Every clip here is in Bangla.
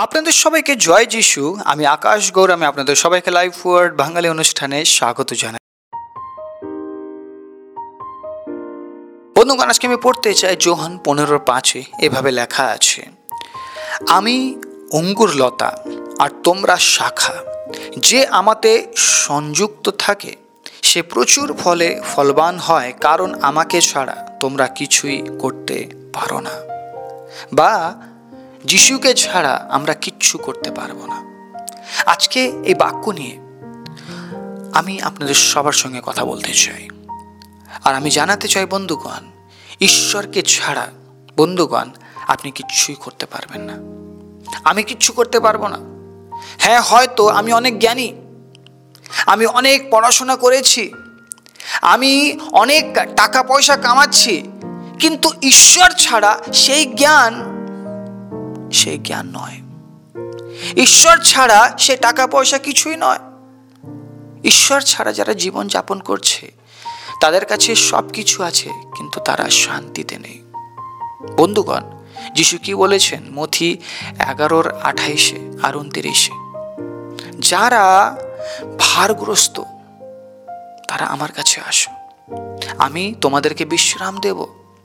আপনাদের সবাইকে জয় যিশু। আমি আকাশ গৌর। আমি আপনাদের সবাইকে লাইভ ওয়ার্ড বাঙালি অনুষ্ঠানে স্বাগত জানাই। বন্ধুগণ, আজকে আমি পড়তে চাই যোহান 15:5। এভাবে লেখা আছে, আমি অঙ্গুর লতা আর তোমরা শাখা। যে আমাতে সংযুক্ত থাকে সে প্রচুর ফলে ফলবান হয়, কারণ আমাকে ছাড়া তোমরা কিছুই করতে পারো না, বা যিশুকে ছাড়া আমরা কিচ্ছু করতে পারবো না। আজকে এই বাক্য নিয়ে আমি আপনাদের সবার সঙ্গে কথা বলতে চাই। আর আমি জানাতে চাই বন্ধুগণ, ঈশ্বরকে ছাড়া বন্ধুগণ আপনি কিচ্ছুই করতে পারবেন না। আমি কিচ্ছু করতে পারবো না। হ্যাঁ, হয়তো আমি অনেক জ্ঞানী, আমি অনেক পড়াশোনা করেছি, আমি অনেক টাকা পয়সা কামাচ্ছি, কিন্তু ঈশ্বর ছাড়া সেই জ্ঞান নয়। ঈশ্বর ছাড়া সে টাকা পয়সা কিছুই নয়। ঈশ্বর ছাড়া যারা জীবন যাপন করছে তাদের কাছে সব কিছু আছে, কিন্তু তারা শান্তিতে নেই। বন্ধুগণ, যিশু কি বলেছেন মথি 11:28 আর 29, যারা ভারগ্রস্ত তারা আমার কাছে আসো, আমি তোমাদেরকে বিশ্রাম দেব।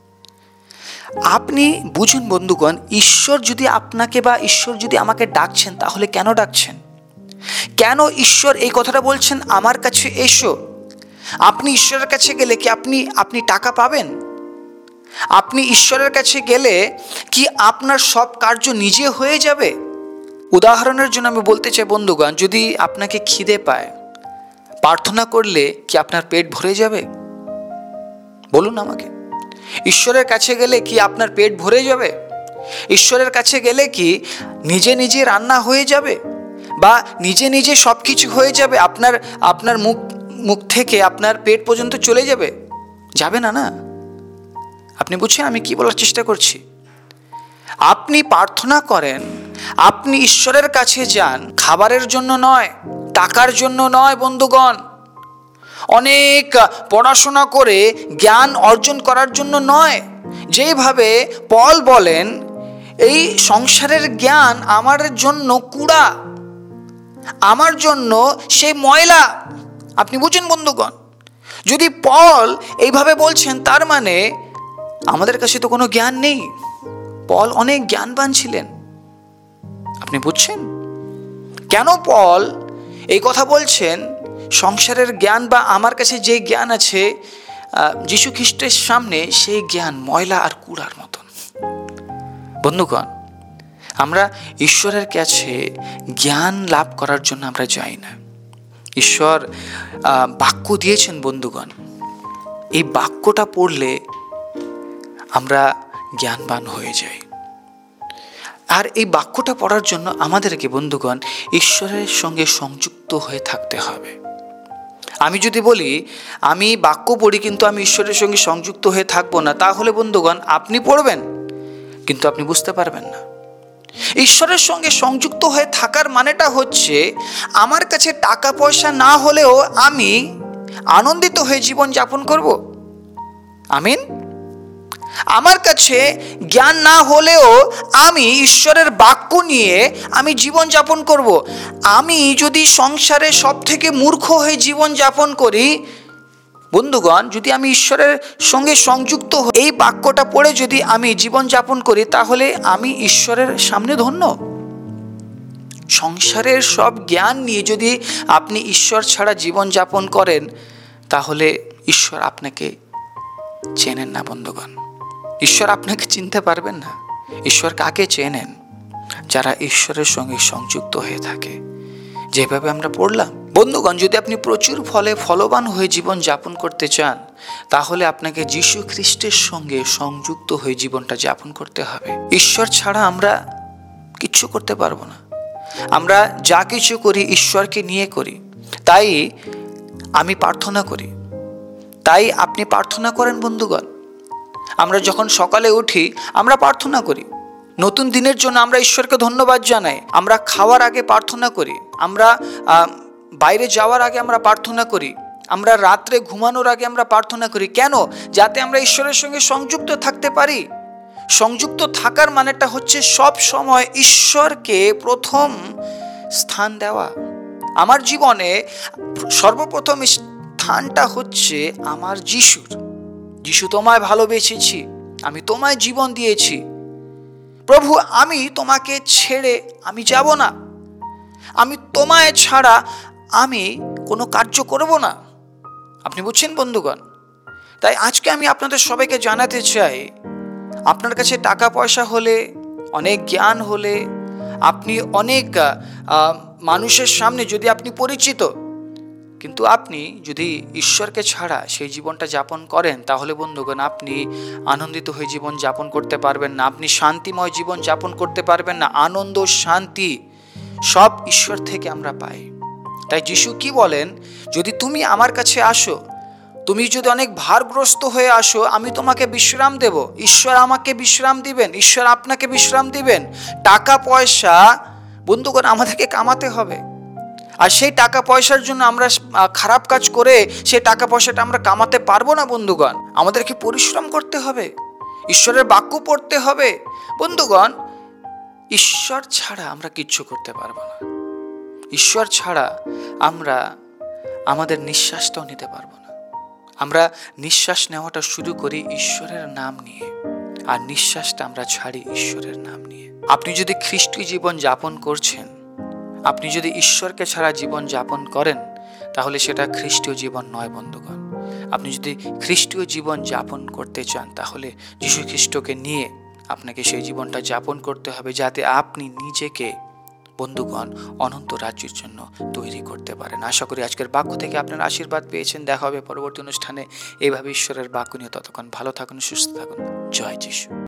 আপনি বুঝুন বন্ধুগণ, ঈশ্বর যদি আপনাকে বা ঈশ্বর যদি আমাকে ডাকছেন, তাহলে কেন ডাকছেন? কেন ঈশ্বর এই কথাটা বলছেন, আমার কাছে এসো? আপনি ঈশ্বরের কাছে গেলে কি আপনি টাকা পাবেন? আপনি ঈশ্বরের কাছে গেলে কি আপনার সব কার্য নিজে হয়ে যাবে? উদাহরণের জন্য আমি বলতে চাই বন্ধুগণ, যদি আপনাকে খিদে পায়, প্রার্থনা করলে কি আপনার পেট ভরে যাবে? বলুন আমাকে। ঈশ্বরের কাছে গেলে কি আপনার পেট ভরে যাবে? ঈশ্বরের কাছে গেলে কি নিজে নিজে রান্না হয়ে যাবে, বা নিজে নিজে সব কিছু হয়ে যাবে? আপনার মুখ থেকে আপনার পেট পর্যন্ত চলে যাবে? যাবে না, না। আপনি বুঝছেন আমি কি বলার চেষ্টা করছি? আপনি প্রার্থনা করেন, আপনি ঈশ্বরের কাছে যান খাবারের জন্য নয়, টাকার জন্য নয় বন্ধুগণ, অনেক পড়াশোনা করে জ্ঞান অর্জন করার জন্য নয়। যেভাবে পল বলেন, এই সংসারের জ্ঞান আমার জন্য কুড়া, আমার জন্য সেই ময়লা। আপনি বুঝেন বন্ধুগণ, যদি পল এইভাবে বলছেন, তার মানে আমাদের কাছে তো কোনো জ্ঞান নেই। পল অনেক জ্ঞানবান ছিলেন। আপনি বুঝছেন কেন পল এই কথা বলছেন? সংসারের জ্ঞান বা আমার কাছে যে জ্ঞান আছে যীশু খ্রিস্টের সামনে, সেই জ্ঞান ময়লা আর কুড়ার মতন। বন্ধুগণ, আমরা ঈশ্বরের কাছে জ্ঞান লাভ করার জন্য আমরা যাই না। ঈশ্বর বাক্য দিয়েছেন বন্ধুগণ, এই বাক্যটা পড়লে আমরা জ্ঞানবান হয়ে যাই। আর এই বাক্যটা পড়ার জন্য আমাদেরকে বন্ধুগণ ঈশ্বরের সঙ্গে সংযুক্ত হয়ে থাকতে হবে। আমি যদি বলি আমি বাক্য পড়ি কিন্তু আমি ঈশ্বরের সঙ্গে সংযুক্ত হয়ে থাকবো না, তাহলে বন্ধুগণ আপনি পড়বেন কিন্তু আপনি বুঝতে পারবেন না। ঈশ্বরের সঙ্গে সংযুক্ত হয়ে থাকার মানেটা হচ্ছে, আমার কাছে টাকা পয়সা না হলেও আমি আনন্দিত হয়ে জীবন যাপন করব। আমিন। আমার কাছে জ্ঞান না হলেও আমি ঈশ্বরের বাক্য নিয়ে আমি জীবন যাপন করব। আমি যদি সংসারে সব থেকে মূর্খ হয়ে জীবন যাপন করি বন্ধুগণ, যদি আমি ঈশ্বরের সঙ্গে সংযুক্ত হয়ে এই বাক্যটা পড়ে যদি আমি জীবন যাপন করি, তাহলে আমি ঈশ্বরের সামনে ধন্য। সংসারের সব জ্ঞান নিয়ে যদি আপনি ঈশ্বর ছাড়া জীবন যাপন করেন, তাহলে ঈশ্বর আপনাকে চেনেন না বন্ধুগণ। ঈশ্বর আপনাকে চিনতে পারবেন না। ঈশ্বর কাকে চেনেন? যারা ঈশ্বরের সঙ্গে সংযুক্ত হয়ে থাকে। যেভাবে আমরা পড়লাম বন্ধুগণ, যদি আপনি প্রচুর ফলে ফলবান হয়ে জীবন যাপন করতে চান, তাহলে আপনাকে যীশু খ্রিস্টের সঙ্গে সংযুক্ত হয়ে জীবনটা যাপন করতে হবে। ঈশ্বর ছাড়া আমরা কিচ্ছু করতে পারবো না। আমরা যা কিছু করি ঈশ্বরকে নিয়ে করি। তাই আমি প্রার্থনা করি, তাই আপনি প্রার্থনা করেন বন্ধুগণ। আমরা যখন সকালে উঠি আমরা প্রার্থনা করি, নতুন দিনের জন্য আমরা ঈশ্বরকে ধন্যবাদ জানাই। আমরা খাওয়ার আগে প্রার্থনা করি, আমরা বাইরে যাওয়ার আগে আমরা প্রার্থনা করি, আমরা রাত্রে ঘুমানোর আগে আমরা প্রার্থনা করি। কেন? যাতে আমরা ঈশ্বরের সঙ্গে সংযুক্ত থাকতে পারি। সংযুক্ত থাকার মানেটা হচ্ছে সব সময় ঈশ্বরকে প্রথম স্থান দেওয়া। আমার জীবনে সর্বপ্রথম স্থানটা হচ্ছে আমার যিশুর। যিশু, তোমায় ভালোবেসেছি, আমি তোমায় জীবন দিয়েছি। প্রভু, আমি তোমাকে ছেড়ে আমি যাব না, আমি তোমায় ছাড়া আমি কোনো কার্য করব না। আপনি বুঝছেন বন্ধুগণ? তাই আজকে আমি আপনাদের সবাইকে জানাতে চাই, আপনার কাছে টাকা পয়সা হলে, অনেক জ্ঞান হলে, আপনি অনেক মানুষের সামনে যদি আপনি পরিচিত, কিন্তু আপনি যদি ঈশ্বরকে ছাড়া সেই জীবনটা যাপন করেন, তাহলে বন্ধুগণ আপনি আনন্দিত হয়ে জীবন যাপন করতে পারবেন না, আপনি শান্তিময় জীবন যাপন করতে পারবেন না। আনন্দ, শান্তি সব ঈশ্বর থেকে আমরা পাই। তাই যিশু কি বলেন, যদি তুমি আমার কাছে আসো, তুমি যদি অনেক ভারগ্রস্ত হয়ে আসো, আমি তোমাকে বিশ্রাম দেব। ঈশ্বর আমাকে বিশ্রাম দিবেন, ঈশ্বর আপনাকে বিশ্রাম দিবেন। টাকা পয়সা বন্ধুগণ আমাদেরকে কামাতে হবে, আর সেই টাকা পয়সার জন্য আমরা খারাপ কাজ করে সেই টাকা পয়সাটা আমরা কামাতে পারবো না বন্ধুগণ। আমাদেরকে পরিশ্রম করতে হবে, ঈশ্বরের বাক্য পড়তে হবে। বন্ধুগণ, ঈশ্বর ছাড়া আমরা কিচ্ছু করতে পারবো না। ঈশ্বর ছাড়া আমরা আমাদের নিঃশ্বাসটাও নিতে পারবো না। আমরা নিঃশ্বাস নেওয়াটা শুরু করি ঈশ্বরের নাম নিয়ে, আর নিঃশ্বাসটা আমরা ছাড়ি ঈশ্বরের নাম নিয়ে। আপনি যদি খ্রিস্টীয় জীবন যাপন করছেন, আপনি যদি ঈশ্বরকে ছাড়া জীবন যাপন করেন, তাহলে সেটা খ্রিস্টীয় জীবন নয় বন্ধুগণ। আপনি যদি খ্রিস্টীয় জীবন যাপন করতে চান, তাহলে যীশু খ্রিস্টকে নিয়ে আপনাকে সেই জীবনটা যাপন করতে হবে, যাতে আপনি নিজেকে বন্ধুগণ অনন্ত রাজ্যের জন্য তৈরি করতে পারেন। আশা করি আজকের বাক্য থেকে আপনারা আশীর্বাদ পেয়েছেন। দেখা হবে পরবর্তী অনুষ্ঠানে এইভাবে ঈশ্বরের বাক্য নিয়ে। ততক্ষণ ভালো থাকুন, সুস্থ থাকুন। জয় যিশু।